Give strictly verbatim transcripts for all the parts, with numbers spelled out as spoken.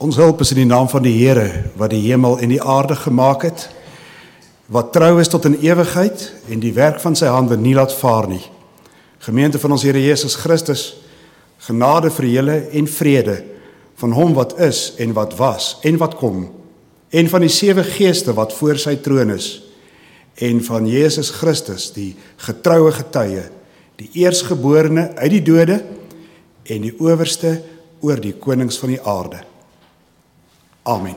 Ons hulp is in die naam van die Here, wat die hemel en die aarde gemaak het, wat trou is tot in ewigheid en die werk van sy hande nie laat vaar nie. Gemeente van ons Here Jesus Christus, genade vir julle en vrede van hom wat is en wat was en wat kom, en van die sewe geeste wat voor sy troon is, en van Jesus Christus, die getroue getuie, die eerstgeborene uit die dode en die owerste oor die konings van die aarde. Amen.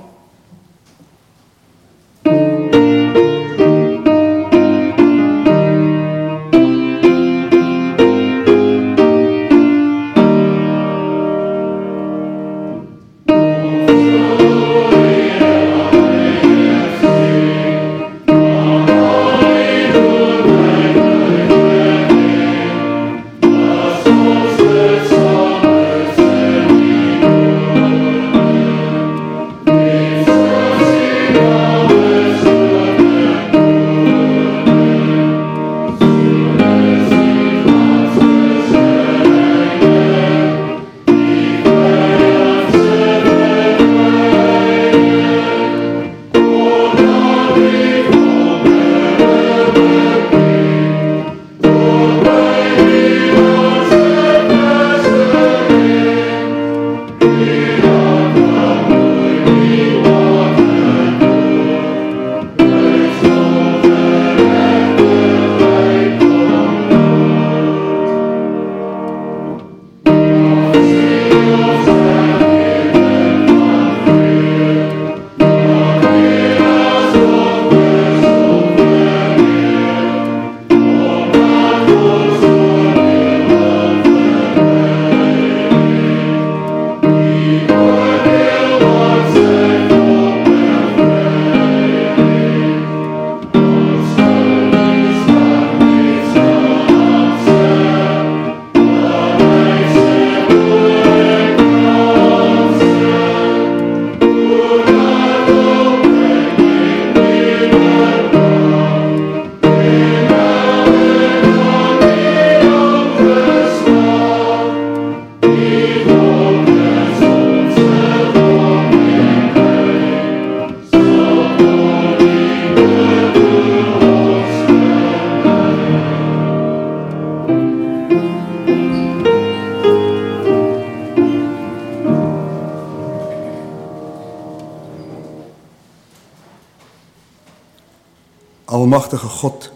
Almagtige God,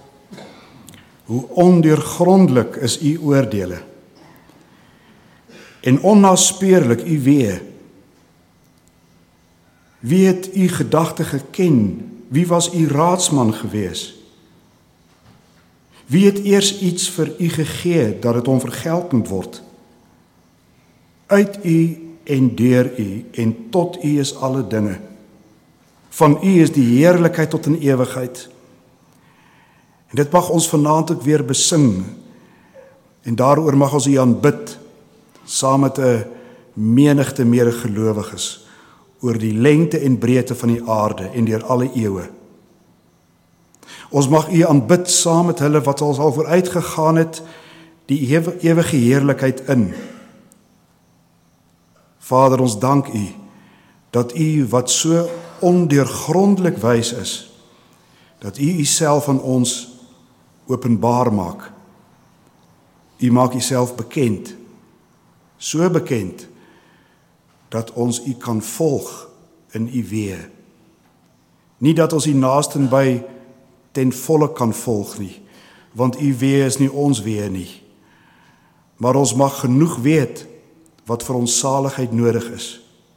hoe ondeurgrondelik is u oordeele en onnaspeurlik u weë. Wie het u gedagte geken? Wie was u raadsman gewees? Wie het eers iets vir u gegee dat dit hom vergeld moet word? Uit u en deur u en tot u is alle dinge. Van u is die heerlikheid tot in ewigheid. En dit mag ons vanaand ook weer besing, en daaroor mag ons u aanbid, saam met 'n menigte medegelowiges, oor die lengte en breedte van die aarde en deur alle eeue. Ons mag u aanbid saam met hulle wat ons al vooruit gegaan het, die ewige heerlikheid in. Vader, ons dank u, dat u wat so ondeurgrondelik wys is, dat u uself aan ons openbaar maak. U maak uself bekend, so bekend, dat ons u kan volg in u weë. Nie dat ons u naasten by ten volle kan volg nie, want u weë is nie ons weë nie. Maar ons mag genoeg weet wat vir ons saligheid nodig is.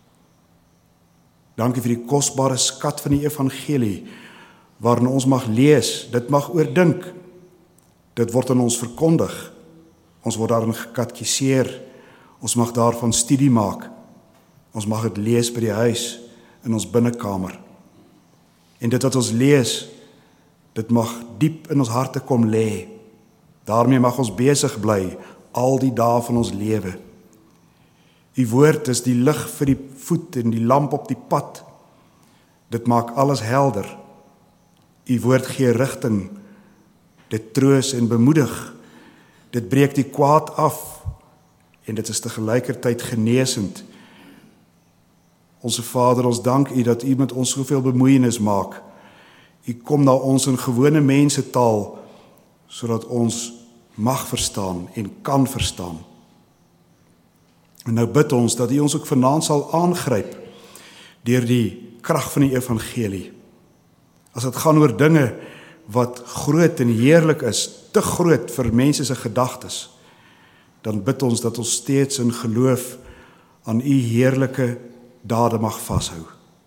Dankie vir die kosbare skat van die evangelie, waarin ons mag lees, dit mag oordink, dit word aan ons verkondig, ons word daarin gekatkiseer, ons mag daarvan studie maak, ons mag dit lees by die huis, in ons binnekamer. En dit wat ons lees, dit mag diep in ons harte kom lê. Daarmee mag ons besig bly, al die dae van ons lewe. U woord is die lig vir die voet en die lamp op die pad. Dit maak alles helder. U woord gee rigting, dit troos en bemoedig, dit breek die kwaad af en dit is tegelijkertijd genesend. Onse Vader, ons dank U dat U met ons soveel bemoeienis maak. U kom na ons in gewone mensetaal, sodat ons mag verstaan en kan verstaan. En nou bid ons dat U ons ook vanaand sal aangryp deur die krag van die evangelie. As dit gaan oor dinge wat groot en heerlik is, te groot vir mense se gedagtes, dan bid ons dat ons steeds in geloof aan U heerlike dade mag vashou.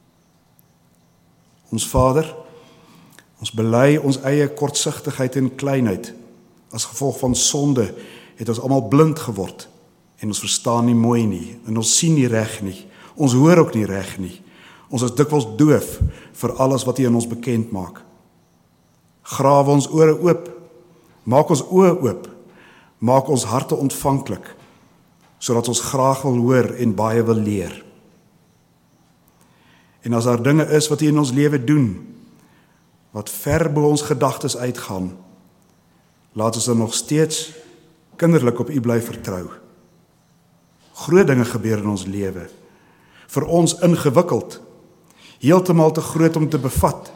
Ons Vader, ons bely ons eie kortsigtigheid en kleinheid. As gevolg van sonde het ons almal blind geword en ons verstaan nie mooi nie en ons sien nie reg nie. Ons hoor ook nie reg nie. Ons is dikwels doof vir alles wat U in ons bekend maak. Grawe ons ore oop, maak ons oë oop, maak ons harte ontvanklik, sodat ons graag wil hoor en baie wil leer. En as daar dinge is wat U in ons lewe doen, wat ver bo ons gedagtes uitgaan, laat ons dan nog steeds kinderlik op U bly vertrou. Groot dinge gebeur in ons lewe, vir ons ingewikkeld, heeltemal te groot om te bevat.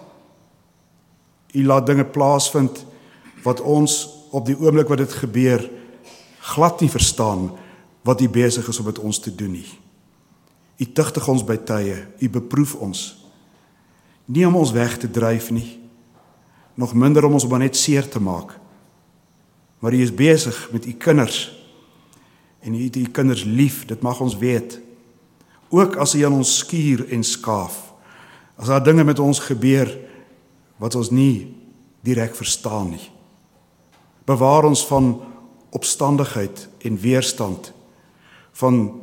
U laat dinge plaasvind wat ons op die oomblik wat dit gebeur glad nie verstaan wat U besig is om met ons te doen nie. U tugtig ons by tye, U beproef ons, nie om ons weg te dryf nie, nog minder om ons maar net seer te maak, maar U is besig met U kinders, en U het U kinders lief, dit mag ons weet, ook as U aan ons skuur en skaaf, as daar dinge met ons gebeur, wat ons nie direk verstaan nie. Bewaar ons van opstandigheid en weerstand, van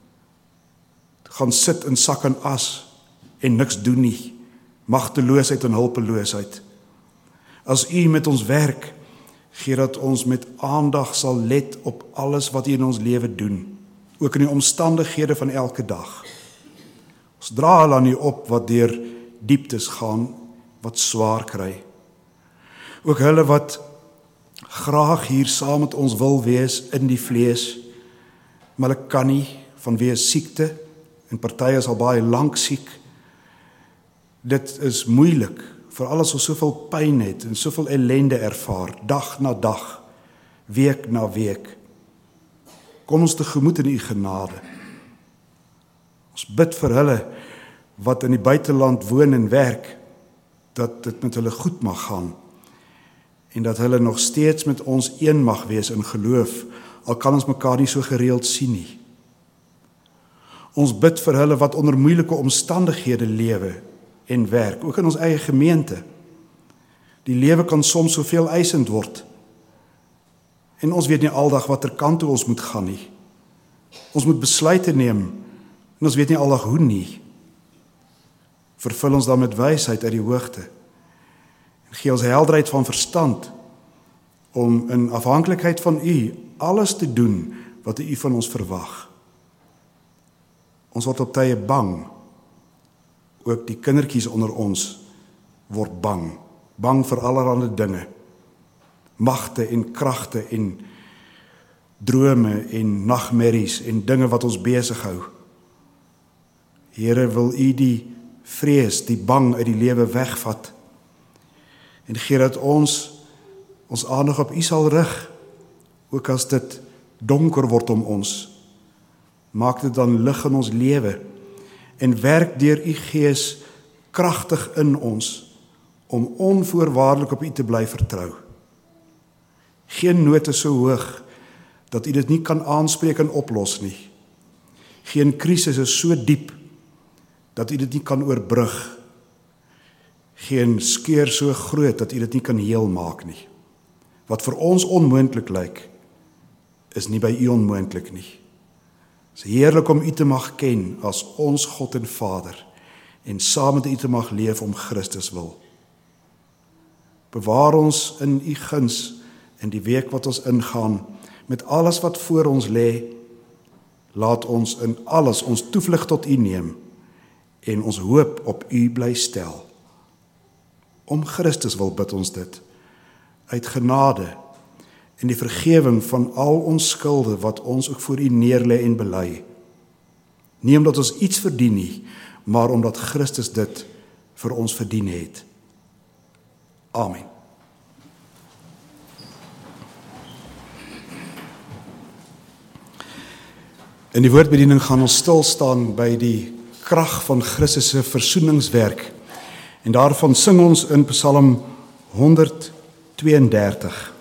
gaan sit in sak en as en niks doen nie, magteloosheid en hulpeloosheid. As U met ons werk, gee dat ons met aandag sal let op alles wat U in ons lewe doen, ook in die omstandighede van elke dag. Ons dra hulle aan U op wat deur dieptes gaan, wat swaar kry. Ook hulle wat graag hier saam met ons wil wees in die vlees, maar hulle kan nie vanweë siekte, en partye is al baie lank siek. Dit is moeilik, veral as ons soveel pyn het en soveel ellende ervaar, dag na dag, week na week. Kom ons tegemoet in U genade. Ons bid vir hulle wat in die buiteland woon en werk, dat dit met hulle goed mag gaan, en dat hulle nog steeds met ons een mag wees in geloof, al kan ons mekaar nie so gereeld sien nie. Ons bid vir hulle wat onder moeilike omstandighede lewe en werk, ook in ons eie gemeente. Die lewe kan soms soveel eisend word, en ons weet nie aldag watter kant toe ons moet gaan nie. Ons moet besluite neem, en ons weet nie aldag hoe nie. Vervul ons dan met wysheid uit die hoogte, en gee ons helderheid van verstand, om in afhanklikheid van U alles te doen wat U van ons verwag. Ons word op tye bang, ook die kindertjies onder ons word bang, bang vir allerlei dinge, magte en kragte en drome en nagmerries en dinge wat ons besig hou. Here, wil U die vrees, die bang uit die lewe wegvat, en gee dat ons ons aandag op U sal rig, ook as dit donker word om ons. Maak dit dan lig in ons lewe, en werk deur U Gees kragtig in ons, om onvoorwaardelik op U te bly vertrou. Geen nood is so hoog, dat U dit nie kan aanspreek en oplos nie. Geen krisis is so diep, dat U dit nie kan oorbrug. Geen skeur so groot, dat U dit nie kan heel maak nie. Wat vir ons onmoontlik lyk, is nie by U onmoontlik nie. Het is heerlik om U te mag ken as ons God en Vader, en saam met U te mag leef om Christus wil. Bewaar ons in U guns in die week wat ons ingaan, met alles wat voor ons lê. Laat ons in alles ons toevlug tot U neem, en ons hoop op U bly stel. Om Christus wil bid ons dit, uit genade, en die vergewing van al ons skulde wat ons ook voor U neerlê en bely. Nie omdat ons iets verdien nie, maar omdat Christus dit vir ons verdien het. Amen. In die woordbediening gaan ons stil staan by die krag van Christus se versoeningswerk. En daarvan sing ons in Psalm honderdtweeëndertig,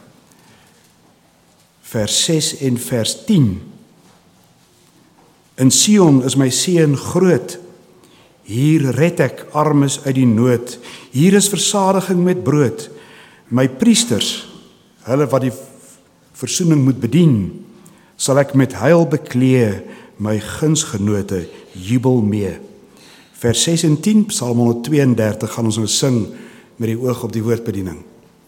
vers ses en vers tien. In Sion is my seën groot, hier red ek armes uit die nood, hier is versadiging met brood, my priesters, hulle wat die versoening moet bedien, sal ek met heil beklee, my gunsgenote jubel mee. Vers ses en tien, Psalm honderdtweeëndertig, gaan ons nou sing met die oog op die woordbediening.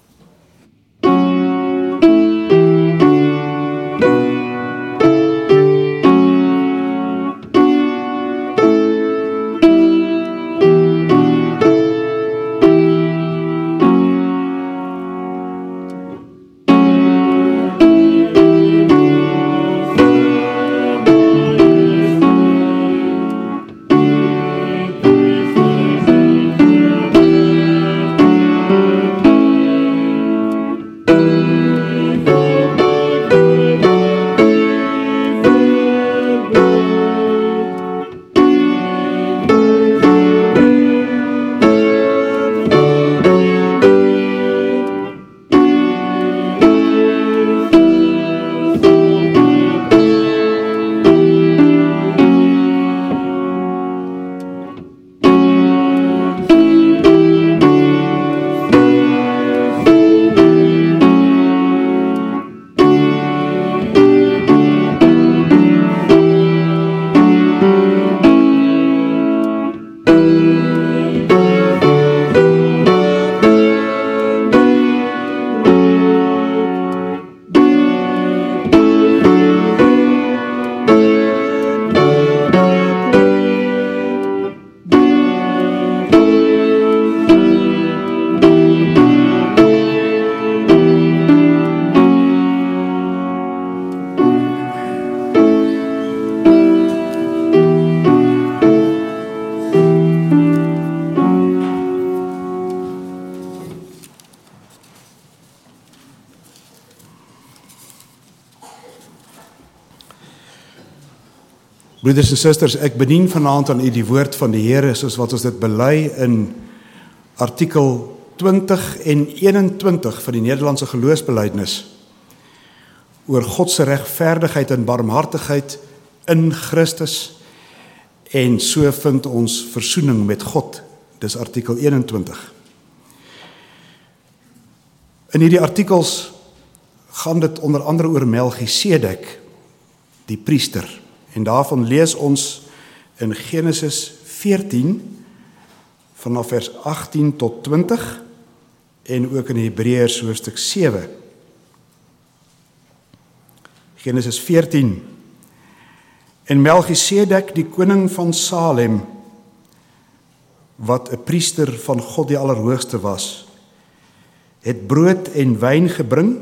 Broeders en susters, ek bedien vanaand aan u die woord van die Here soos wat ons dit bely in artikel twintig en eenentwintig van die Nederlandse geloofsbelijdenis oor God se regverdigheid en barmhartigheid in Christus, en so vind ons versoening met God. Dis artikel eenentwintig. In hierdie artikels gaan dit onder andere oor Melchisedek, die priester. En daarvan lees ons in Genesis veertien, vanaf vers agttien tot twintig, en ook in Hebreërs hoofstuk sewe. Genesis veertien. En Melchisedek, die koning van Salem, wat 'n priester van God die Allerhoogste was, het brood en wyn gebring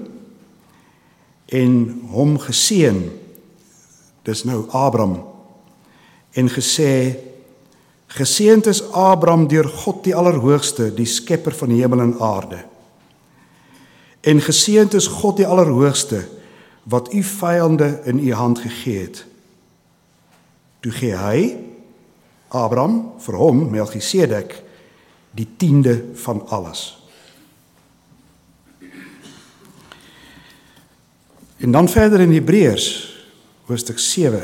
en hom geseën, dis nou Abram, en gesê, geseënd is Abram deur God die Allerhoogste, die skepper van die hemel en aarde. En geseënd is God die Allerhoogste, wat u vyande in u hand gegee het. Toe gee hy, Abram, vir hom, Melchisedek, die tiende van alles. En dan verder in Hebreërs, hoofstuk sewe.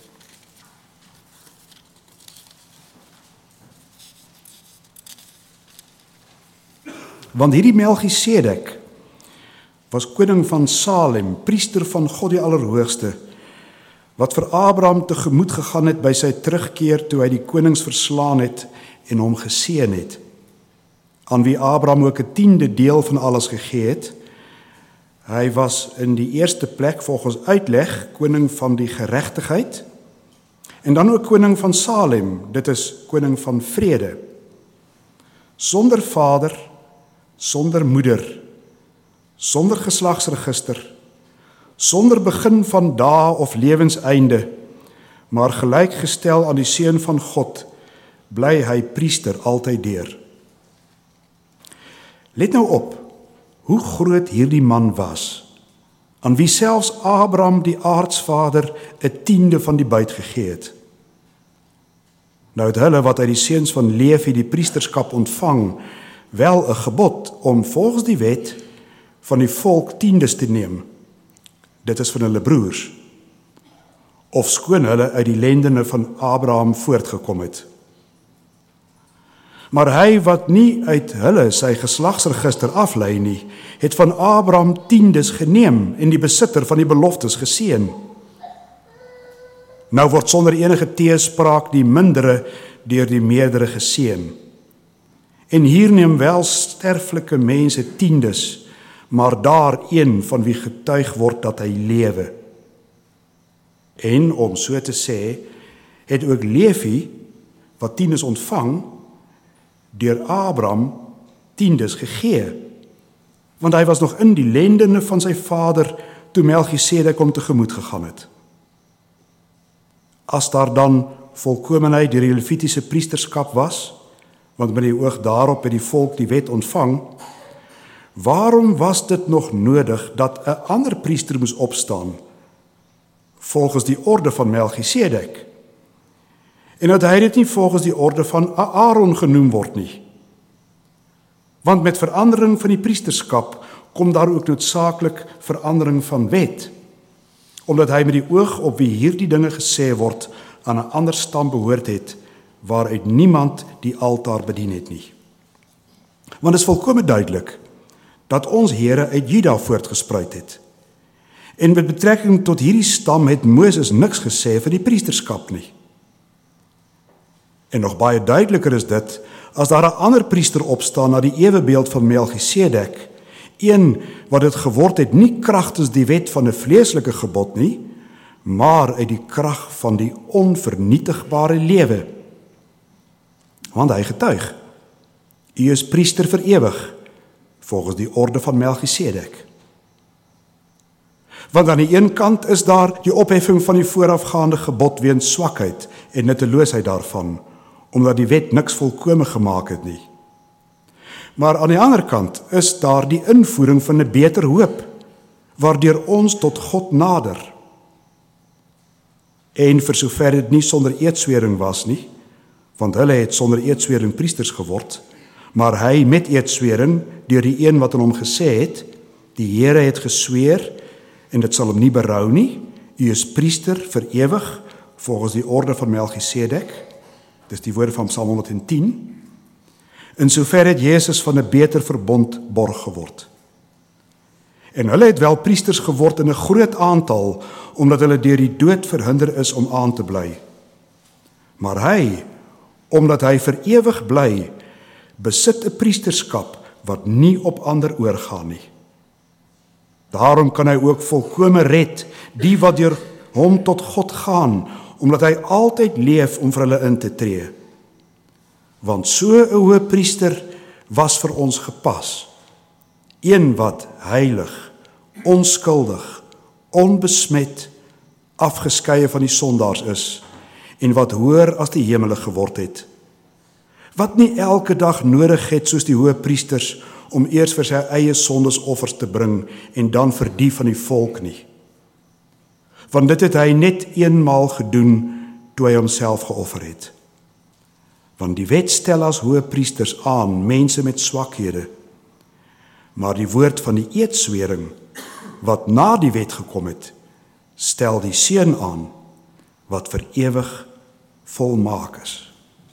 Want hierdie Melchisedek was koning van Salem, priester van God die Allerhoogste, wat vir Abraham tegemoet gegaan het by sy terugkeer toe hy die konings verslaan het en hom geseën het, aan wie Abraham ook 'n tiende deel van alles gegee het. Hy was in die eerste plek volgens uitleg koning van die geregtigheid en dan ook koning van Salem, dit is koning van vrede. Sonder vader, sonder moeder, sonder geslagsregister, sonder begin van dae of lewenseinde, maar gelykgestel aan die Seun van God, bly hy priester altyd deur. Let nou op, hoe groot hierdie man was, aan wie selfs Abraham die aardsvader 'n tiende van die buit gegee het. Nou het hulle wat uit die seuns van Levi die priesterskap ontvang, wel 'n gebod om volgens die wet van die volk tiendes te neem. Dit is van hulle broers, ofskoon hulle uit die lendene van Abraham voortgekom het. Maar hy wat nie uit hulle sy geslagsregister aflei nie, het van Abraham tiendes geneem en die besitter van die beloftes geseën. Nou word sonder enige teespraak die mindere deur die meerdere geseën. En hier neem wel sterflike mense tiendes, maar daar een van wie getuig word dat hy lewe. En om so te sê, het ook Levi, wat tiendes ontvang, deur Abraham tiendes gegee, want hy was nog in die lendene van sy vader toe Melchisedek hom tegemoet gegaan het. As daar dan volkomenheid deur die Levitiese priesterskap was, want met die oog daarop het die volk die wet ontvang, waarom was dit nog nodig dat 'n ander priester moes opstaan, volgens die orde van Melchisedek, en dat hy dit nie volgens die orde van Aaron genoem word nie? Want met verandering van die priesterskap kom daar ook noodsaaklik verandering van wet, omdat hy met die oog op wie hierdie dinge gesê word aan 'n ander stam behoort het, waaruit niemand die altaar bedien het nie. Want dit is volkome duidelik dat ons Here uit Juda voortgespruit het. En met betrekking tot hierdie stam het Moses niks gesê van die priesterskap nie. En nog baie duideliker is dit, as daar 'n ander priester opstaan na die ewebeeld van Melchisedek, een wat dit geword het nie kragtens die wet van 'n vleeslike gebod nie, maar uit die krag van die onvernietigbare lewe. Want hy getuig, u is priester vir ewig, volgens die orde van Melchisedek. Want aan die een kant is daar die opheffing van die voorafgaande gebod weens swakheid en nutteloosheid daarvan, omdat die wet niks volkome gemaak het nie. Maar aan die ander kant is daar die invoering van 'n beter hoop, waardeur ons tot God nader. En vir sover dit nie sonder eedswering was nie, want hulle het sonder eedswering priesters geword, maar hy met eedswering deur die een wat aan hom gesê het, die Here het gesweer en dit sal hom nie berou nie, u is priester vir ewig volgens die orde van Melchisedek. Dis die woorde van Psalm honderdtien. In sover het Jesus van 'n beter verbond borg geword. En hulle het wel priesters geword in 'n groot aantal, omdat hulle deur die dood verhinder is om aan te bly. Maar hy, omdat hy vir ewig bly, besit 'n priesterskap wat nie op ander oorgaan nie. Daarom kan hy ook volkome red die wat deur hom tot God gaan, omdat hy altyd leef om vir hulle in te tree. Want so 'n hoëpriester was vir ons gepas, een wat heilig, onskuldig, onbesmet, afgeskeie van die sondaars is, en wat hoër as die hemele geword het, wat nie elke dag nodig het soos die hoëpriesters om eers vir sy eie sondesoffers te bring en dan vir die van die volk nie. Want dit het hy net eenmaal gedoen toe hy homself geoffer het. Want die wet stel as hoëpriesters aan mense met swakhede, maar die woord van die eedswering wat na die wet gekom het, stel die seun aan wat vir ewig volmaak is.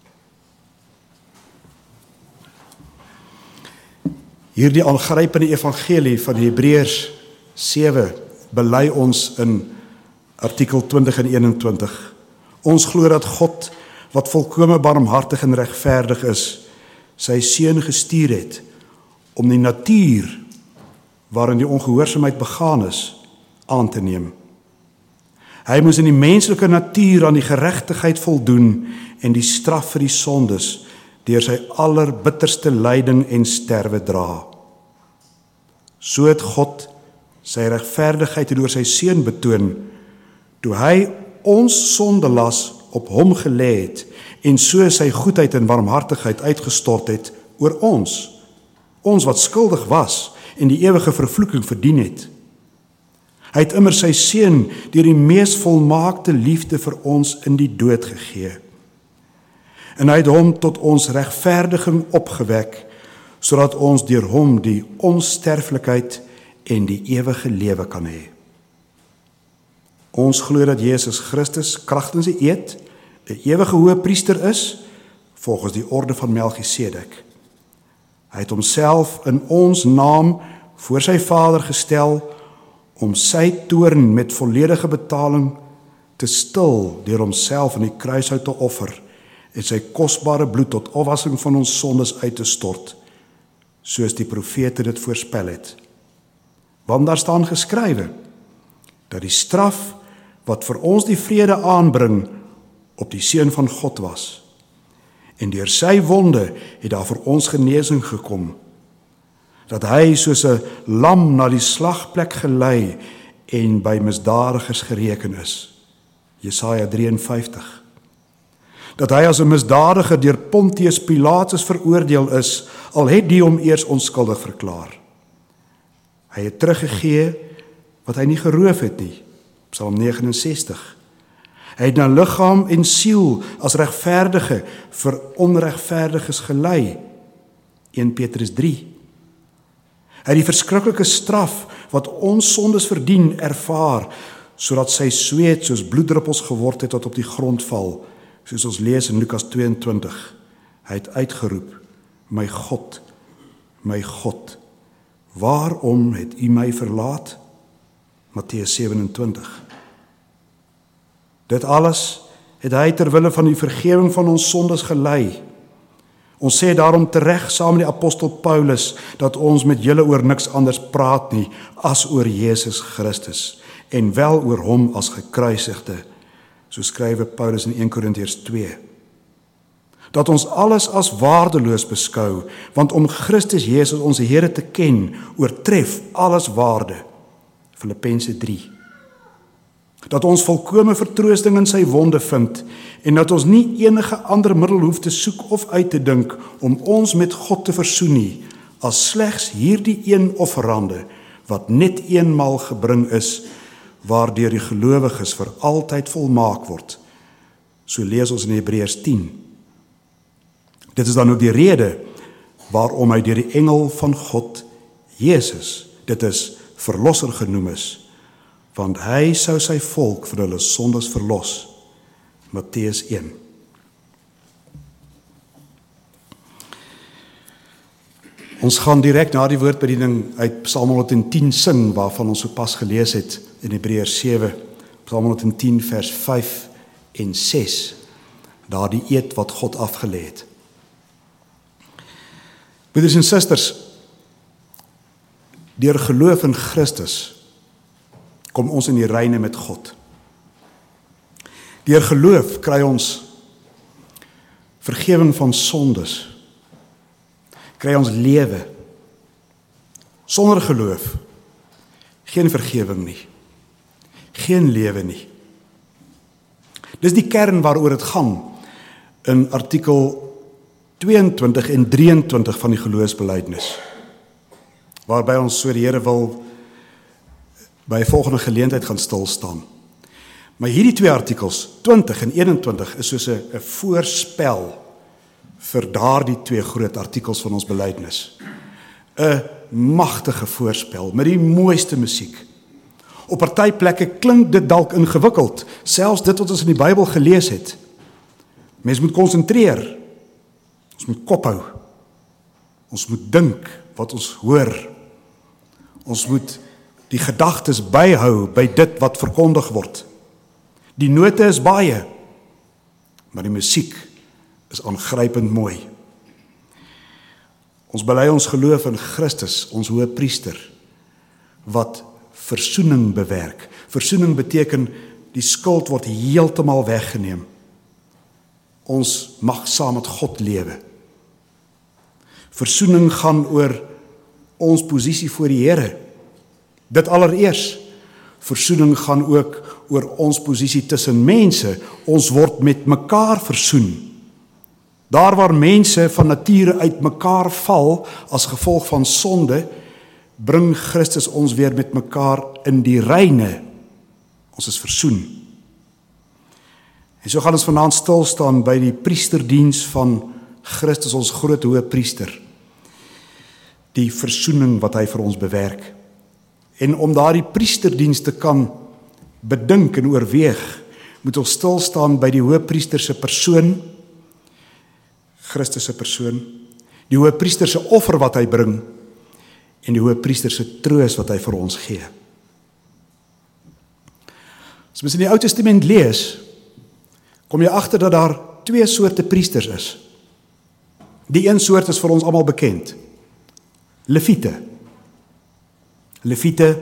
Hierdie aangrypende evangelie van Hebreërs sewe bely ons in artikel twintig en eenentwintig. Ons glo dat God, wat volkome barmhartig en regverdig is, sy seun gestuur het om die natuur waarin die ongehoorsaamheid begaan is, aan te neem. Hy moes in die menslike natuur aan die geregtigheid voldoen en die straf vir die sondes deur sy allerbitterste lyding en sterwe dra. So het God sy regverdigheid deur sy seun betoon, toe hy ons sondelas op hom gelê het en so sy goedheid en warmhartigheid uitgestort het oor ons, ons wat skuldig was en die ewige vervloeking verdien het. Hy het immer sy seun deur die mees volmaakte liefde vir ons in die dood gegee. En hy het hom tot ons regverdiging opgewek, sodat ons deur hom die onsterflikheid en die ewige lewe kan hê. Ons glo dat Jesus Christus kragtens die eed 'n ewige hoëpriester is, volgens die orde van Melchisedek. Hy het homself in ons naam voor sy Vader gestel, om sy toorn met volledige betaling te stil deur homself in die kruishout te offer en sy kosbare bloed tot afwassing van ons sondes uit te stort, soos die profete dit voorspel het. Want daar staan geskrywe, dat die straf wat vir ons die vrede aanbring, op die Seun van God was. En deur sy wonde het daar vir ons genesing gekom, dat hy soos 'n lam na die slagplek gelei en by misdadigers gereken is. Jesaja drieënvyftig. Dat hy as 'n misdadiger deur Pontius Pilatus veroordeel is, al het die hom eers onskuldig verklaar. Hy het teruggegee wat hy nie geroof het nie. Psalm nege en sestig. Hy het na liggaam en siel as regverdige vir onregverdiges gelei. een Petrus drie. Hy het die verskriklike straf wat ons sondes verdien ervaar, sodat sy sweet soos bloeddruppels geword het tot op die grond val, soos ons lees in Lukas tweeëntwintig. Hy het uitgeroep, my God, my God, waarom het U my verlaat? Matteus sewenentwintig. Dit alles het hy ter wille van die vergewing van ons sondes gelei. Ons sê daarom tereg saam met die apostel Paulus, dat ons met julle oor niks anders praat nie, as oor Jesus Christus, en wel oor hom as gekruisigde, so skrywe Paulus in een Korintiërs twee. Dat ons alles as waardeloos beskou, want om Christus Jesus ons Here te ken, oortref alles waarde. Filippense drie. Dat ons volkome vertroosting in sy wonde vind, en dat ons nie enige ander middel hoef te soek of uit te dink, om ons met God te versoen nie, as slegs hierdie een offerande, wat net eenmaal gebring is, waardeur die gelowiges vir altyd volmaak word. So lees ons in Hebreërs tien. Dit is dan ook die rede, waarom hy deur die engel van God, Jesus, dit is verlosser genoem is, want hy sou sy volk vir hulle sondes verlos. Matteus een. Ons gaan direk na die woordbediening uit Psalm honderdtien sing, waarvan ons sopas gelees het in Hebreërs sewe, Psalm honderdtien vers vyf en ses, daar die eed wat God afgelê het. Broeders en susters, deur geloof in Christus kom ons in die reine met God. Deur geloof kry ons vergewing van sondes, kry ons lewe. Sonder geloof geen vergewing nie, geen lewe nie. Dis die kern waaroor dit gaan in artikel tweeëntwintig en drieëntwintig van die geloofsbelijdenis, waarby ons so die Here wil by 'n volgende geleentheid gaan stil staan. Maar hierdie twee artikels, twintig en eenentwintig, is soos 'n 'n voorspel vir daardie twee groot artikels van ons belydenis. 'n Magtige voorspel met die mooiste musiek. Op party plekke klink dit dalk ingewikkeld, selfs dit wat ons in die Bybel gelees het. Mens moet konsentreer. Ons moet kop hou. Ons moet dink wat ons hoor. Ons moet die gedagtes byhou by dit wat verkondig word. Die note is baie, maar die musiek is aangrypend mooi. Ons bely ons geloof in Christus, ons hoëpriester, wat versoening bewerk. Versoening beteken die skuld word heeltemal weggeneem. Ons mag saam met God lewe. Versoening gaan oor ons posisie voor die Here. Dit allereers. Versoening gaan ook oor ons posisie tussen mense. Ons word met mekaar versoen. Daar waar mense van nature uit mekaar val as gevolg van sonde, bring Christus ons weer met mekaar in die reine. Ons is versoen. En so gaan ons vanaand stil staan by die priesterdiens van Christus, ons groot hoëpriester. Die versoening wat hy vir ons bewerk. En om daardie priesterdiens te kan bedink en oorweeg, moet ons stil staan by die hoëpriester se persoon, Christus se persoon, die hoëpriester se offer wat hy bring, en die hoëpriester se troos wat hy vir ons gee. As mens in die Ou Testament lees, kom jy agter dat daar twee soorte priesters is. Die een soort is vir ons almal bekend. Leviete. Leviete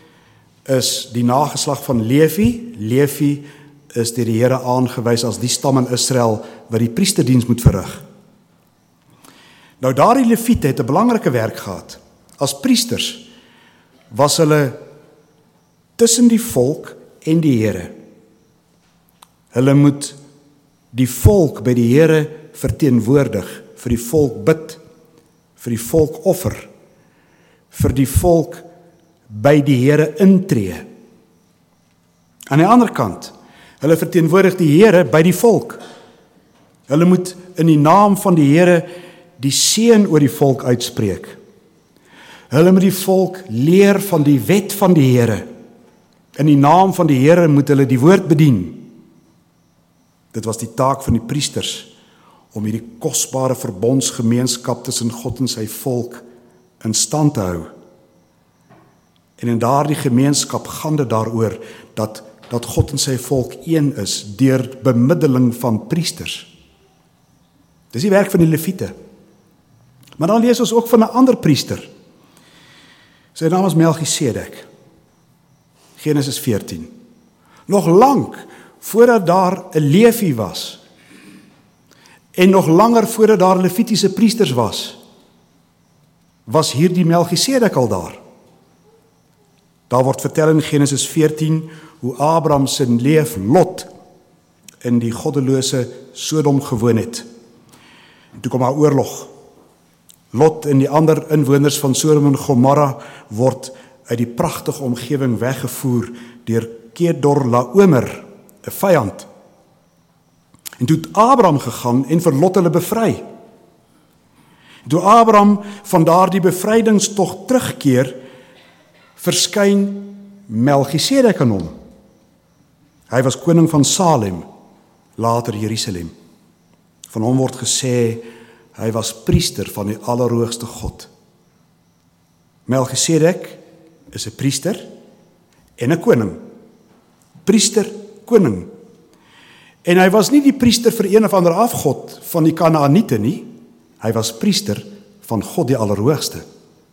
is die nageslag van Levi. Levi is deur die Here aangewys as die stam in Israel wat die priesterdiens moet verrig. Nou daardie Leviete het 'n belangrike werk gehad. As priesters was hulle tussen die volk en die Here. Hulle moet die volk by die Here verteenwoordig, vir die volk bid, vir die volk offer, vir die volk by die Here intree. Aan die ander kant, hulle verteenwoordig die Here by die volk. Hulle moet in die naam van die Here die seën oor die volk uitspreek. Hulle moet die volk leer van die wet van die Here. In die naam van die Here moet hulle die woord bedien. Dit was die taak van die priesters, om hierdie kosbare verbondsgemeenskap tussen God en sy volk in stand te hou. En in daardie gemeenskap gaan dit daaroor dat, dat God en sy volk een is deur bemiddeling van priesters. Dis die werk van die Leviete. Maar dan lees ons ook van 'n ander priester. Sy naam is Melchisedek. Genesis veertien. Nog lank voordat daar 'n Levi was, en nog langer voordat daar Levitiese priesters was, was hierdie Melchisedek al daar. Daar word vertel in Genesis veertien hoe Abraham se neef Lot in die goddelose Sodom gewoon het. En toe kom daar oorlog. Lot en die ander inwoners van Sodom en Gomorra word uit die pragtige omgewing weggevoer deur Kedorlaomer, 'n vyand. En toe het Abraham gegaan en vir Lot hulle bevry. Toe Abraham van daardie bevrydingstog terugkeer, verskyn Melchisedek aan hom. Hy was koning van Salem, later Jerusalem. Van hom word gesê, hy was priester van die Allerhoogste God. Melchisedek is 'n priester en 'n koning. Priester, koning. En hy was nie die priester vir een of ander afgod van die Kanaaniete nie. Hy was priester van God die Allerhoogste.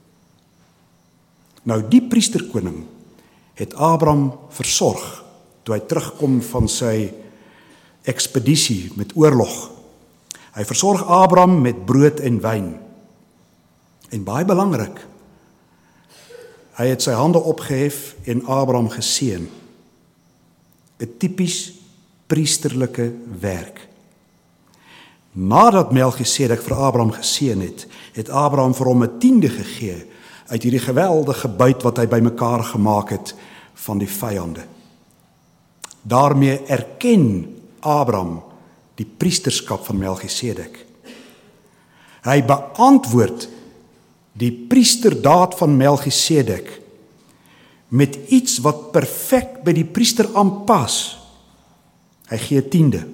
Nou die priesterkoning het Abraham versorg toe hy terugkom van sy ekspedisie met oorlog. Hy versorg Abraham met brood en wyn. En baie belangrik, hy het sy hande opgehef en Abraham geseën. 'n tipies priesterlike werk. Nadat Melchisedek vir Abraham geseën het, het Abraham vir hom 'n tiende gegee uit hierdie geweldige buit wat hy bymekaar gemaak het van die vyande. Daarmee erken Abraham die priesterskap van Melchisedek. Hy beantwoord die priesterdaad van Melchisedek met iets wat perfek by die priesterampt pas. Hy gee tiende.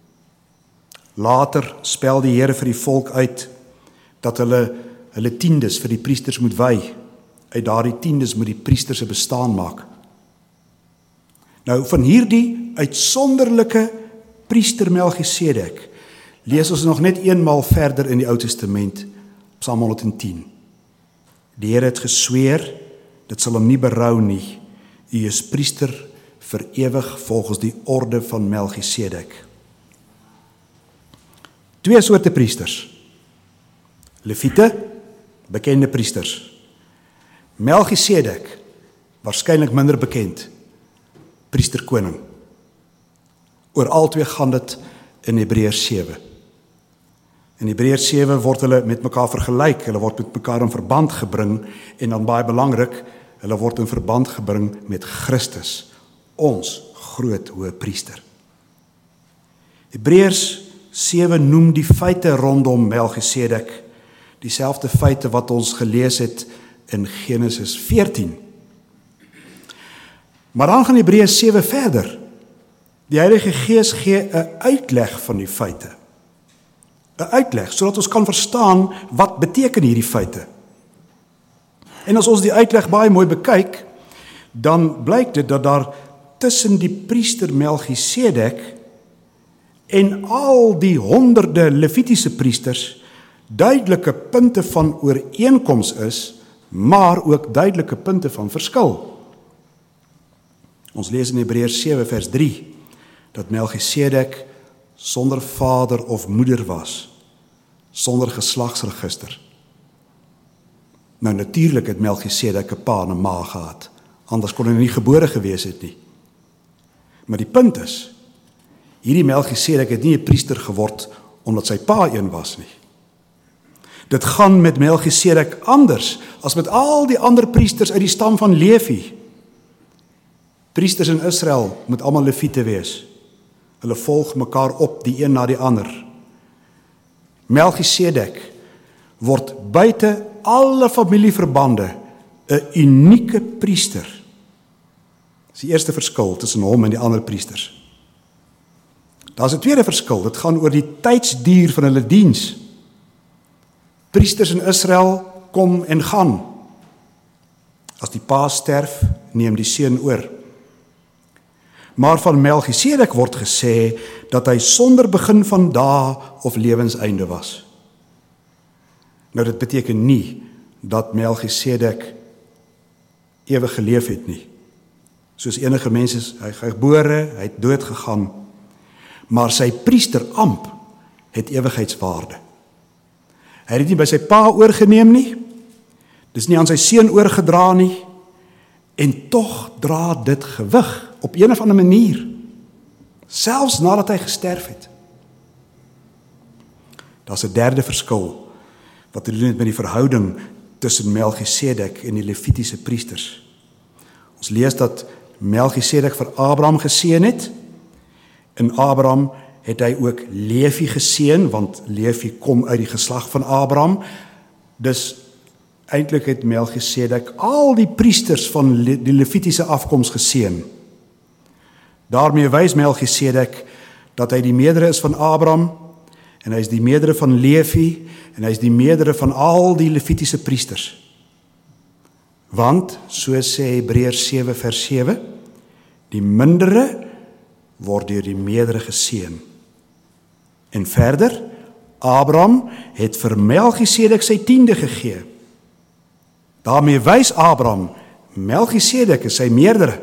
Later spel die Here vir die volk uit dat hulle hulle tiendes vir die priesters moet wy. Uit daardie tiendes moet die priesters se bestaan maak. Nou van hierdie uitsonderlike priester Melchisedek lees ons nog net eenmaal verder in die Ou Testament, Psalm honderdtien. Die Here het gesweer, dit sal hom nie berou nie. U is priester vir ewig volgens die orde van Melchisedek. Twee soorte priesters. Leviete, bekende priesters. Melchisedek, waarskynlik minder bekend. priester-koning. Oor albei gaan dit in Hebreërs sewe. In Hebreërs sewe word hulle met mekaar vergelyk, hulle word met mekaar in verband gebring, en dan baie belangrik, hulle word in verband gebring met Christus, ons groot hoëpriester. Hebreërs sewe noem die feite rondom Melchisedek, dieselfde feite wat ons gelees het in Genesis veertien. Maar dan gaan Hebreërs sewe verder. Die Heilige Gees gee 'n uitleg van die feite. 'n Uitleg, sodat ons kan verstaan wat beteken hierdie feite. En as ons die uitleg baie mooi bekyk, dan blyk dit dat daar tussen die priester Melchisedek en al die honderde Levitiese priesters duidelike punte van ooreenkoms is, maar ook duidelike punte van verskil. Ons lees in Hebreërs sewe vers drie, dat Melchisedek sonder vader of moeder was, sonder geslagsregister. Nou natuurlik het Melchisedek 'n pa en 'n ma gehad, anders kon hy nie gebore gewees het nie. Maar die punt is, hierdie Melchisedek het nie 'n priester geword omdat sy pa een was nie. Dit gaan met Melchisedek anders as met al die ander priesters uit die stam van Levi. Priesters in Israel moet almal Lewiete wees. Hulle volg mekaar op, die een na die ander. Melchisedek word buite alle familieverbande 'n unieke priester. Dis die eerste verskil tussen hom en die ander priesters. Daar's 'n tweede verskil, dit gaan oor die tydsduur van hulle diens. Priesters in Israel kom en gaan. As die pa sterf, neem die seun oor. Maar van Melchisedek word gesê dat hy sonder begin van dae of lewenseinde was. Nou dit beteken nie dat Melchisedek ewig geleef het nie. Soos enige mens is hy gebore, hy het dood gegaan, maar sy priesteramp het ewigheidswaarde. Hy het dit nie by sy pa oorgeneem nie, dis nie aan sy seun oorgedra nie, en tog dra dit gewig op een of ander manier, selfs nadat hy gesterf het. Daar's 'n derde verskil, wat te doen het met die verhouding tussen Melchisedek en die Levitiese priesters. Ons lees dat Melchisedek vir Abraham geseën het, en Abraham het hy ook Levi geseën, want Levi kom uit die geslag van Abraham. Dus eintlik het Melchisedek al die priesters van die Levitiese afkoms geseën. Daarmee wys Melchisedek dat hy die meerdere is van Abraham, en hy is die meerdere van Levi, en hy is die meerdere van al die Levitiese priesters. Want, so sê Hebreërs sewe vers sewe, die mindere word deur die meerdere geseën. En verder, Abraham het vir Melchisedek sy tiende gegee. Daarmee wys Abraham, Melchisedek is sy meerdere.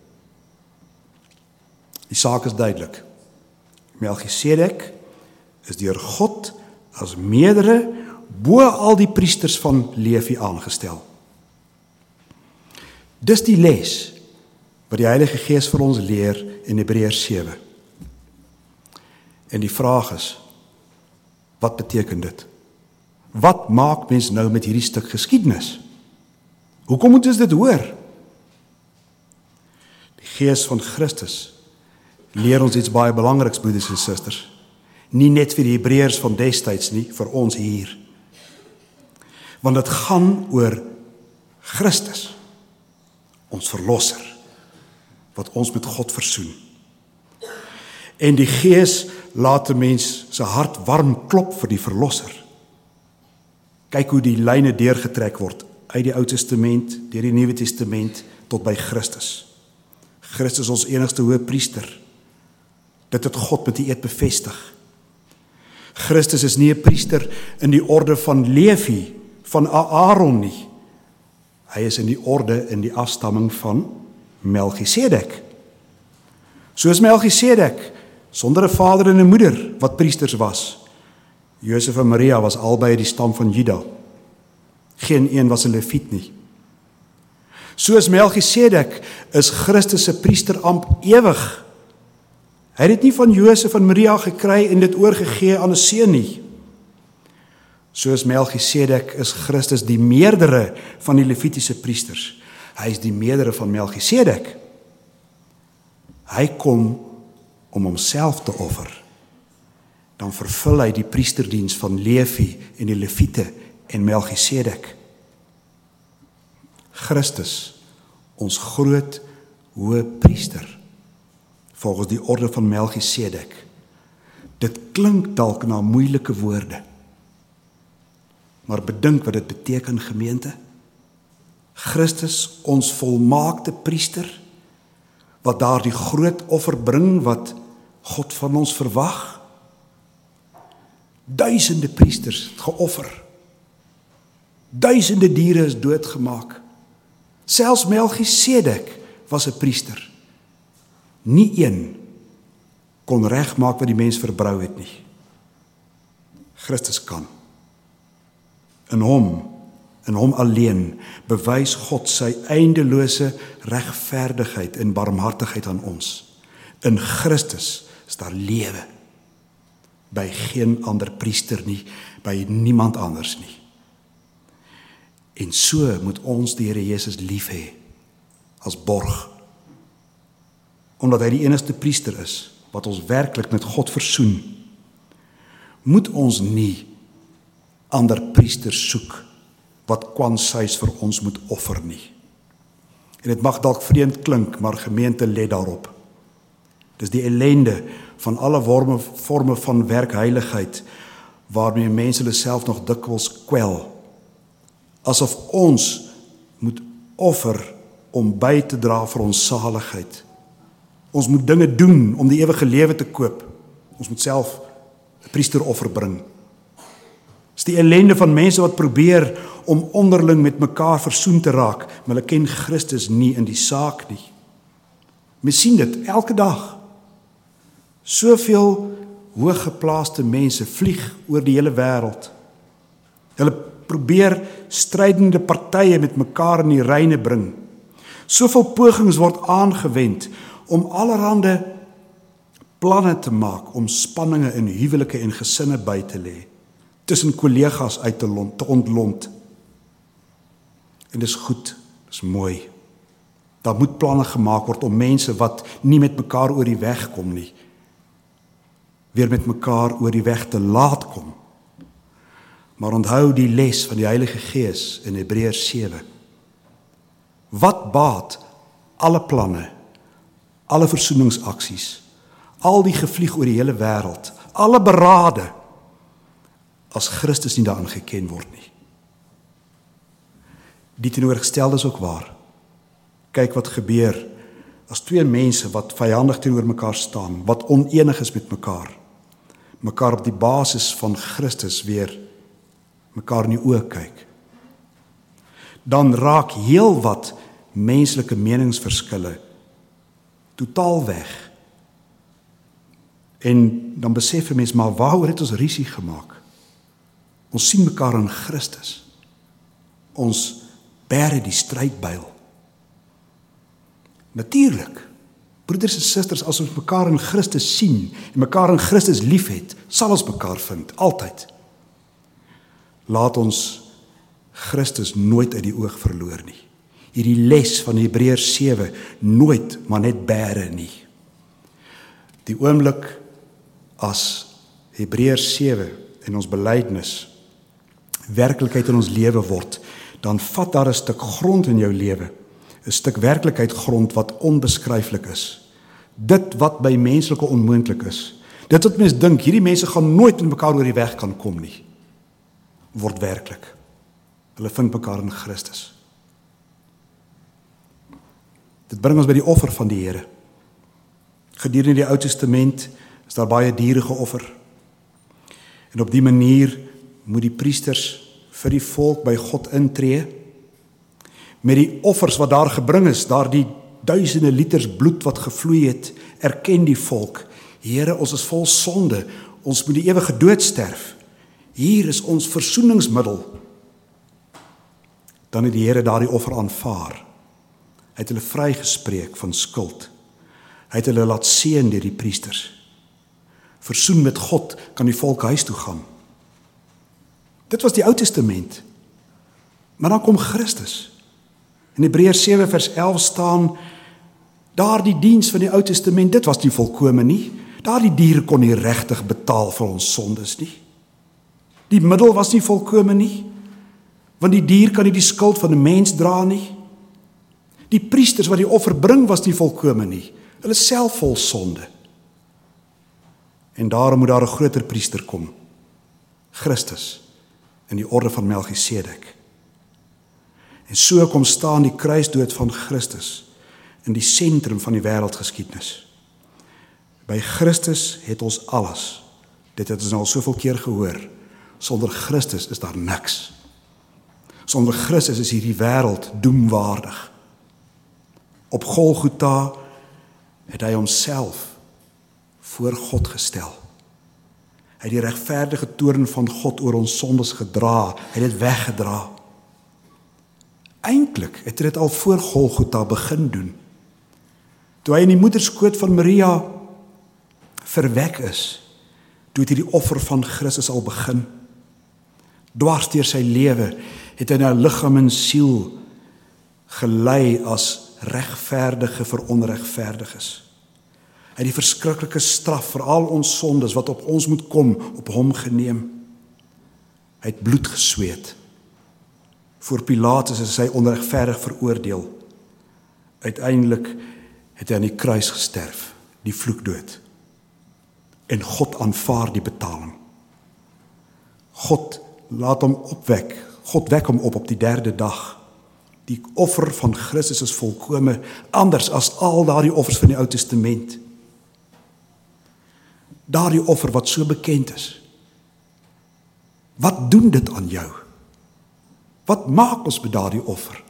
Die saak is duidelik. Melchisedek is deur God as meerdere bo al die priesters van Levi aangestel. Dis die les wat die Heilige Gees vir ons leer in Hebreërs sewe. En die vraag is, wat beteken dit? Wat maak mens nou met hierdie stuk geskiedenis? Hoekom moet ons dit hoor? Die Gees van Christus leer ons iets baie belangriks, broeders en susters. Nie net vir die Hebreërs van destyds nie, vir ons hier. Want dit gaan oor Christus, ons verlosser, wat ons met God versoen. En die Gees laat 'n mens sy hart warm klop vir die verlosser. Kyk hoe die lyne deurgetrek word uit die Ou Testament, deur die Nuwe Testament tot by Christus. Christus ons enigste hoëpriester. Dit het God met die eed bevestig. Christus is nie 'n priester in die orde van Levi, van Aaron nie. Hy is in die orde, in die afstamming van Melchisedek. Soos Melchisedek, sonder 'n vader en 'n moeder, wat priesters was. Josef en Maria was albei die stam van Juda. Geen een was 'n Lewiet nie. Soos Melchisedek is Christus se priesteramp ewig. Hy het dit nie van Josef en Maria gekry en dit oorgegee aan 'n seun nie. Soos Melchisedek is Christus die meerdere van die Levitiese priesters. Hy is die meerdere van Melchisedek. Hy kom om homself te offer. Dan vervul hy die priesterdiens van Levi en die Leviete en Melchisedek. Christus, ons groot hoë priester, volgens die orde van Melchisedek. Dit klink dalk na moeilike woorde, maar bedink wat dit beteken, gemeente. Christus, ons volmaakte priester, wat daar die groot offer bring wat God van ons verwag. Duisende priesters het geoffer. Duisende diere is doodgemaak. Selfs Melchisedek was 'n priester. Nie een kon regmaak wat die mens verbrou het nie. Christus kan. In hom, in hom alleen, bewys God sy eindelose regverdigheid en barmhartigheid aan ons. In Christus is daar lewe. By geen ander priester nie, by niemand anders nie. En so moet ons die Here Jesus lief hê, as borg. Omdat hy die enigste priester is, wat ons werklik met God versoen, moet ons nie ander priesters soek, wat kwansuis vir ons moet offer nie. En dit mag dalk vreemd klink, maar gemeente, let daarop. Dis die ellende van alle vorme, vorme van werkheiligheid, waarmee mense hulle self nog dikwels kwel. Asof ons moet offer om by te dra vir ons saligheid. Ons moet dinge doen om die ewige lewe te koop. Ons moet self 'n priesteroffer bring. Dis die ellende van mense wat probeer om onderling met mekaar versoen te raak, maar hulle ken Christus nie in die saak nie. Mens sien dit elke dag. Soveel hooggeplaaste mense vlieg oor die hele wêreld. Hulle probeer strydende partye met mekaar in die reine bring. Soveel pogings word aangewend om allerhande planne te maak om spanninge in huwelike en gesinne by te lê, tussen kollegas uit te, lont, te ontlont. En dis goed, dis mooi. Daar moet planne gemaak word om mense wat nie met mekaar oor die weg kom nie, weer met mekaar oor die weg te laat kom. Maar onthou die les van die Heilige Gees in Hebreërs sewe. Wat baat alle planne, alle versoeningsaksies, al die gevlieg oor die hele wêreld, alle berade, as Christus nie daarin geken word nie. Die teenoorgestelde is ook waar. Kyk wat gebeur as twee mense wat vyandig teenoor mekaar staan, wat onenig is met mekaar, mekaar op die basis van Christus weer mekaar in die oë kyk. Dan raak heel wat menslike meningsverskille totaal weg. En dan besef 'n mens, maar waaroor het ons rusie gemaak? Ons sien mekaar in Christus. Ons bære die strydbuil. Natuurlik, broeders en susters, as ons mekaar in Christus sien en mekaar in Christus liefhet, sal ons mekaar vind, altyd. Laat ons Christus nooit uit die oog verloor nie. Hierdie les van Hebreërs sewe, nooit maar net bære nie. Die oomblik as Hebreërs sewe en ons belydenis werklikheid in ons lewe word, dan vat daar 'n stuk grond in jou lewe, 'n stuk werklikheid grond wat onbeskryflik is. Dit wat by menslike onmoontlik is, dit wat mens dink, hierdie mense gaan nooit met mekaar oor die weg kan kom nie, word werklik. Hulle vind mekaar in Christus. Dit bring ons by die offer van die Here. Gedurende die Ou Testament is daar baie diere geoffer. En op die manier moet die priesters vir die volk by God intree. Met die offers wat daar gebring is, daar die duisende liters bloed wat gevloei het, erken die volk, Here, ons is vol sonde, ons moet die ewige dood sterf. Hier is ons versoeningsmiddel. Dan het die Here daardie offer aanvaar. Hy het hulle vrygespreek van skuld. Hy het hulle laat seën deur die priesters. Versoen met God kan die volk huis toe gaan. Dit was die Ou Testament. Maar dan kom Christus. In Hebreërs sewe vers elf staan, daardie diens van die Ou Testament, dit was nie volkome nie. Daardie dier kon nie regtig betaal vir ons sondes nie. Die middel was nie volkome nie, want die dier kan nie die skuld van 'n mens dra nie. Die priesters wat die offer bring was nie volkome nie. Hulle self vol sonde. En daarom moet daar 'n groter priester kom. Christus in die orde van Melchisedek. En so kom staan die kruisdood van Christus in die sentrum van die wêreldgeskiedenis. By Christus het ons alles. Dit het ons nou al soveel keer gehoor. Sonder Christus is daar niks. Sonder Christus is hierdie wêreld doemwaardig. Op Golgotha het hy homself voor God gestel. Hy het die regverdige toorn van God oor ons sondes gedra, hy het dit weggedra. Eintlik het hy dit al voor Golgotha begin doen. Toe hy in die moederskoot van Maria verwek is, toe het hy die offer van Christus al begin. Dwars deur sy lewe het hy na liggaam en siel gelei as regverdige vir onregverdiges. Hy het die verskriklike straf vir al ons sondes wat op ons moet kom, op hom geneem. Hy het bloed gesweet. Voor Pilatus is hy onregverdig veroordeel. Uiteindelik het hy aan die kruis gesterf, die vloekdood. En God aanvaar die betaling. God laat hom opwek. God wek hom op op die derde dag. Die offer van Christus is volkome anders as al daardie offers van die Ou Testament. Daardie offer wat so bekend is. Wat doen dit aan jou? Wat maak ons met daardie offer?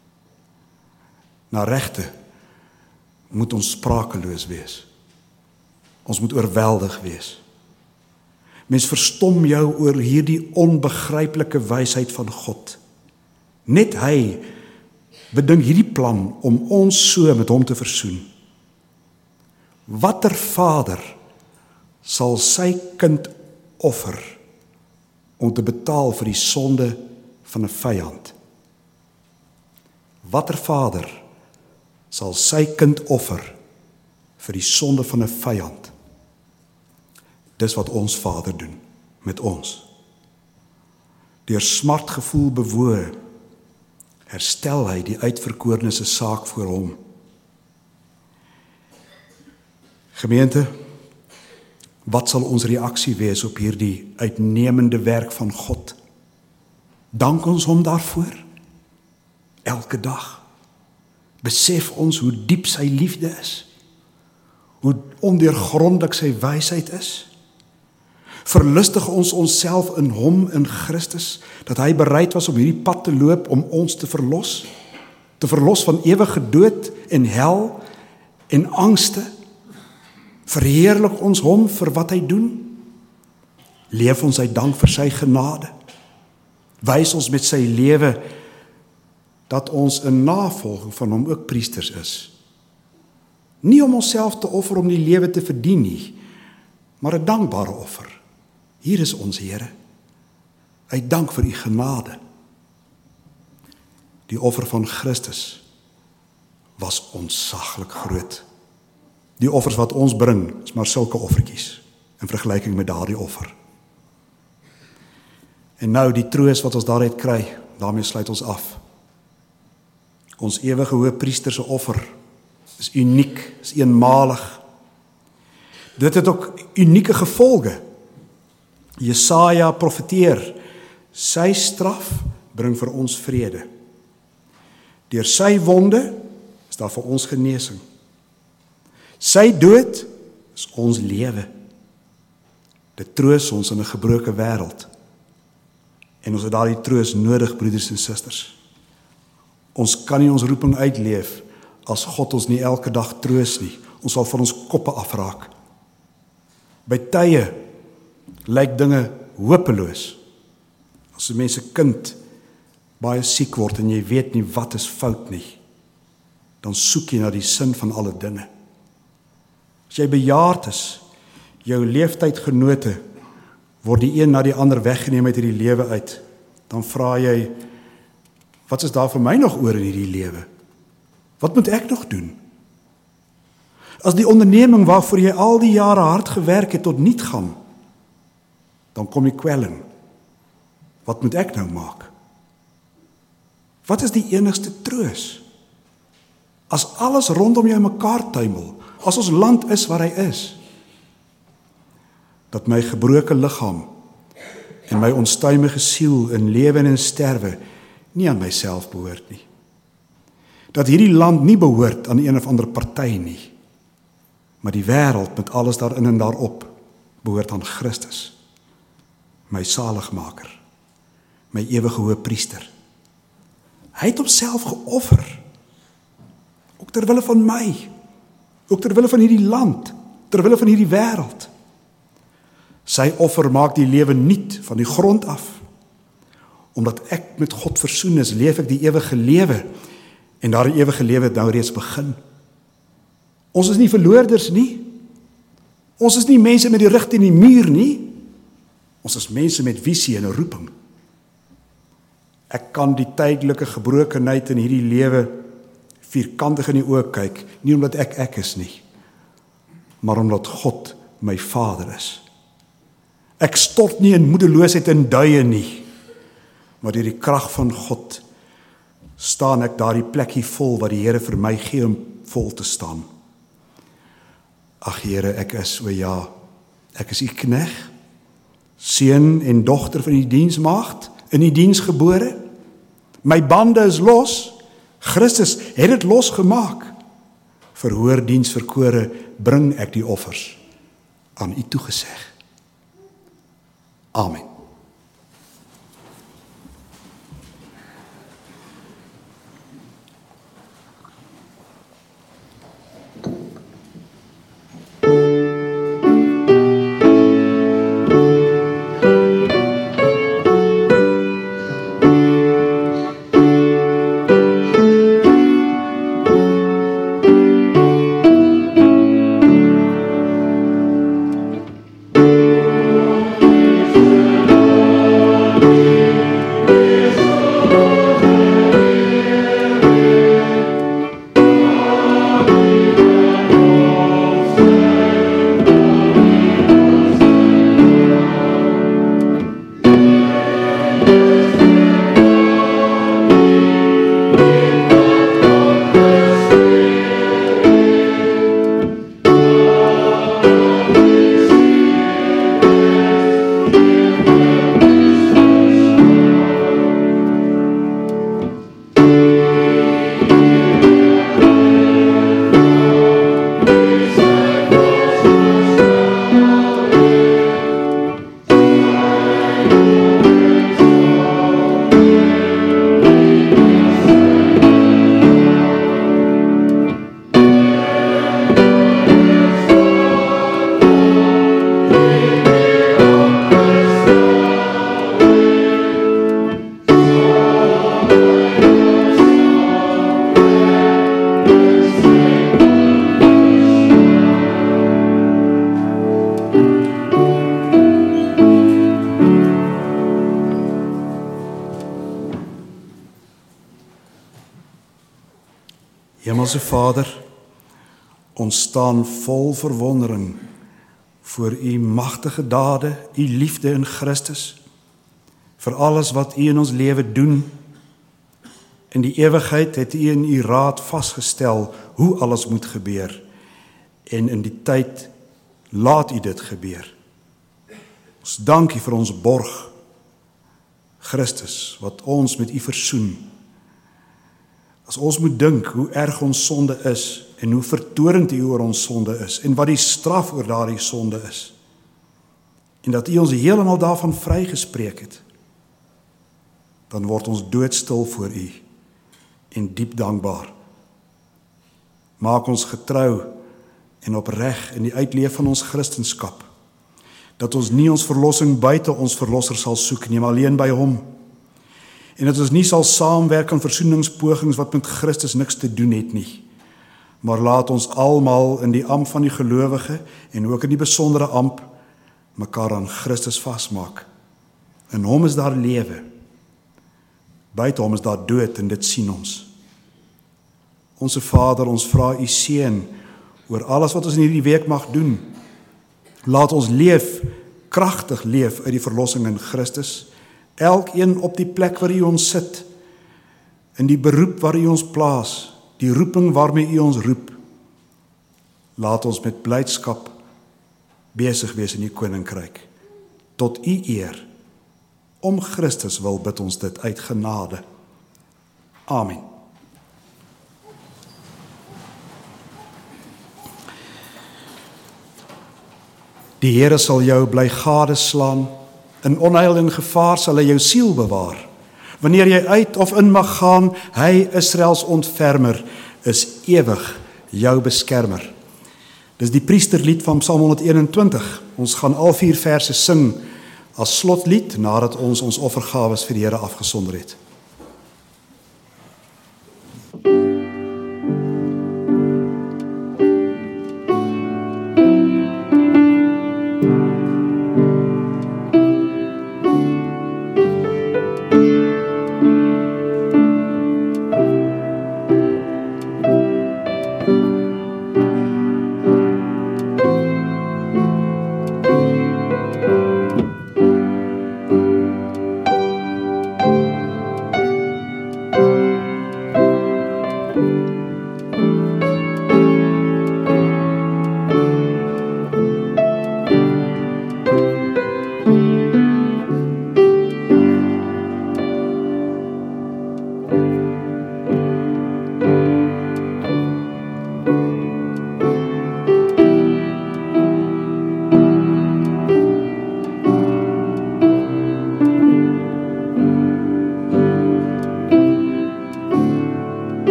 Na regte moet ons sprakeloos wees. Ons moet oorweldig wees. Mens verstom jou oor hierdie onbegryplike wysheid van God. Net hy bedink hierdie plan om ons so met hom te versoen. Watter vader sal sy kind offer om te betaal vir die sonde van 'n vyand? Watter vader sal sy kind offer vir die sonde van 'n vyand? Dis wat ons Vader doen met ons. Deur smartgevoel bewoe, herstel hy die uitverkorenes se saak voor hom. Gemeente, wat sal ons reaksie wees op hierdie uitnemende werk van God? Dank ons hom daarvoor? Elke dag. Besef ons hoe diep sy liefde is? Hoe ondeurgrondelik sy wysheid is? Verlustig ons onsself in hom, in Christus, dat hy bereid was om hierdie pad te loop om ons te verlos, te verlos van ewige dood en hel en angste? Verheerlik ons hom vir wat hy doen? Leef ons uit dank vir sy genade? Wys ons met sy lewe dat ons in navolging van hom ook priesters is? Nie om onsself te offer om die lewe te verdien nie, maar 'n dankbare offer. Hier is ons Here. Uit dank vir u genade. Die offer van Christus was ontsaglik groot. Die offers wat ons bring, is maar sulke offertjies in vergelyking met daardie offer. En nou die troos wat ons daaruit kry, daarmee sluit ons af. Ons ewige hoëpriester se offer is uniek, is eenmalig. Dit het ook unieke gevolge. Jesaja profeteer, sy straf bring vir ons vrede. Deur sy wonde is daar vir ons genesing. Sy dood is ons lewe. Dit troos ons in 'n gebroke wêreld. En ons het daardie troos nodig, broeders en susters. Ons kan nie ons roeping uitleef as God ons nie elke dag troos nie. Ons sal van ons koppe afraak. By tye lyk dinge hopeloos. As 'n mens se kind baie siek word en jy weet nie wat is fout nie. dan soek jy na die sin van alle dinge. As jy bejaard is, jou leeftydgenote, word die een na die ander weggeneem uit hierdie lewe uit, dan vra jy, wat is daar vir my nog oor in hierdie lewe? Wat moet ek nog doen? As die onderneming waarvoor jy al die jare hard gewerk het tot niet gaan, dan kom jy kwelling. Wat moet ek nou maak? Wat is die enigste troos? As alles rondom jou mekaar tuimel, as ons land is waar hy is, dat my gebroke liggaam en my onstuimige siel in lewe en in sterwe nie aan myself behoort nie. Dat hierdie land nie behoort aan een of ander party nie, maar die wêreld met alles daarin en daarop behoort aan Christus, my saligmaker, my ewige hoëpriester. Hy het homself geoffer, ook ter wille van my, ook ter wille van hierdie land, ter wille van hierdie wêreld. Sy offer maak die lewe nuut van die grond af. Omdat ek met God versoen is, leef ek die ewige lewe, en daardie ewige lewe het nou reeds begin. Ons is nie verloorders nie. Ons is nie mense met die rug teen die muur nie. Ons is mense met visie en 'n roeping. Ek kan die tydelike gebrokenheid in hierdie lewe vierkantig in die oë kyk, nie omdat ek ek is nie, maar omdat God my Vader is. Ek stort nie in moedeloosheid en duie nie, maar deur die krag van God staan ek daardie plekkie vol wat die Here vir my gee om vol te staan. Ag Here, ek is, o ja, ek is u knegt, seun en dogter van die diensmaagd, in die diens gebore. My bande is los, Christus het dit losgemaak. Vir hoër diens verkore bring ek die offers aan u toegeseg. Amen. Hemelse Vader, ons staan vol verwondering voor u magtige dade, u liefde in Christus, vir alles wat u in ons lewe doen. In die ewigheid het u in u raad vasgestel hoe alles moet gebeur, en in die tyd laat u dit gebeur. Ons dank u vir ons borg, Christus, wat ons met u versoen. As ons moet dink hoe erg ons sonde is, en hoe vertorend u oor ons sonde is, en wat die straf oor daardie sonde is, en dat u ons heeltemal daarvan vrygespreek het, dan word ons doodstil voor u, en diep dankbaar. Maak ons getrou en opreg in die uitleef van ons Christenskap, dat ons nie ons verlossing buite ons verlosser sal soek nie, maar alleen by hom, en dat ons nie sal saamwerk aan versoeningspogings wat met Christus niks te doen het nie, maar laat ons almal in die amp van die gelowige en ook in die besondere amp mekaar aan Christus vasmaak. In hom is daar lewe. Buite hom is daar dood en dit sien ons. Onse Vader, ons vra U seën oor alles wat ons in hierdie week mag doen. Laat ons leef, kragtig leef uit die verlossing in Christus. Elkeen op die plek waar U ons sit, in die beroep waar U ons plaas, die roeping waarmee U ons roep. Laat ons met blydskap besig wees in U koninkryk, tot U eer. Om Christus wil bid ons dit uit genade. Amen. Die Here sal jou bly gadeslaan, in onheil en gevaar sal hy jou siel bewaar. Wanneer jy uit of in mag gaan, hy, Israels ontfermer, is ewig jou beskermer. Dis die priesterlied van Psalm honderdeenentwintig. Ons gaan al vier verse sing as slotlied, nadat ons ons offergawes vir die Here afgesonder het.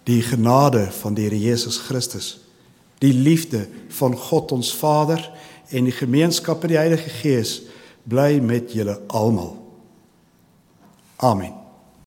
Die genade van die Here Jesus Christus, die liefde van God ons Vader en die gemeenskap met die Heilige Gees bly met julle almal. Amen.